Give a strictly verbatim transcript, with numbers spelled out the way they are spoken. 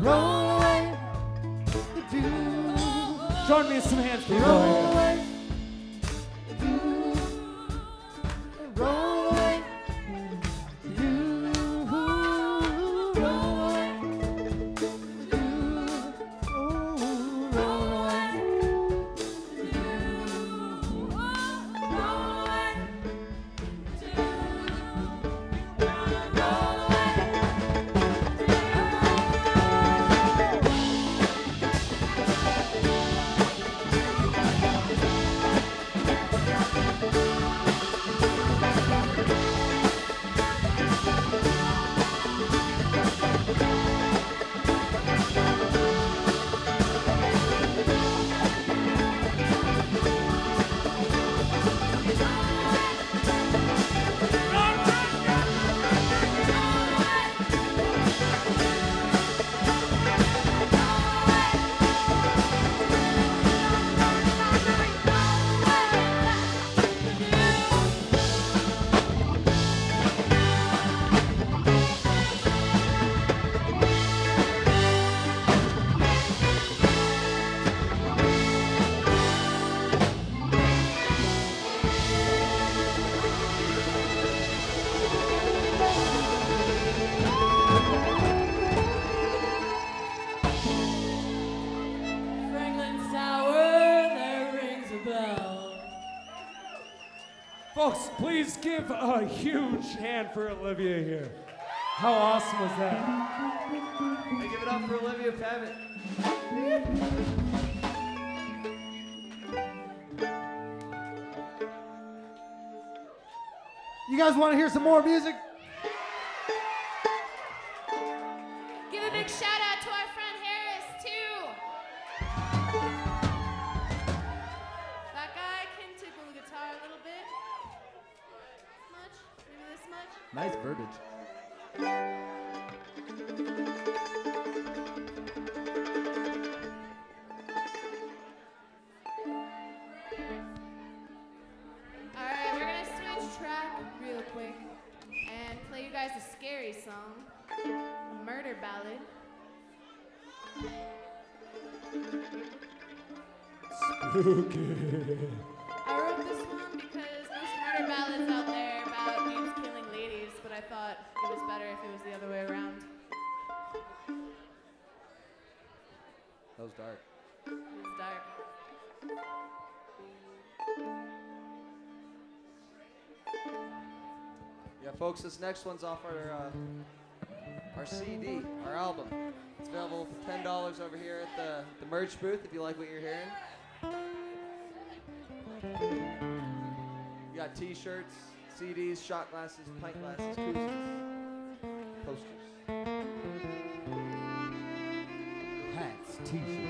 roll away. Do. Join me in some hands, people. Roll away. Do. Roll away. Do. Roll away. Do. Oh, roll away. Franklin Tower, there rings a bell. Folks, please give a huge hand for Olivia here. How awesome was that? Hey, give it up for Olivia Pavitt. You guys want to hear some more music? Give a big shout out to our friend Harris, too. That guy can tickle the guitar a little bit. Much? Maybe this much? Nice verbiage. Alright, we're gonna switch track real quick and play you guys a scary song, a murder ballad. Spooky. I wrote this one because most murder ballads out there about dudes killing ladies, but I thought it was better if it was the other way around. That was dark. It was dark. Yeah, folks, this next one's off our uh, our C D, our album. It's available for ten dollars over here at the, the merch booth if you like what you're hearing. You got t-shirts, C Ds, shot glasses, pint glasses, koozies, posters. Hats, t-shirts.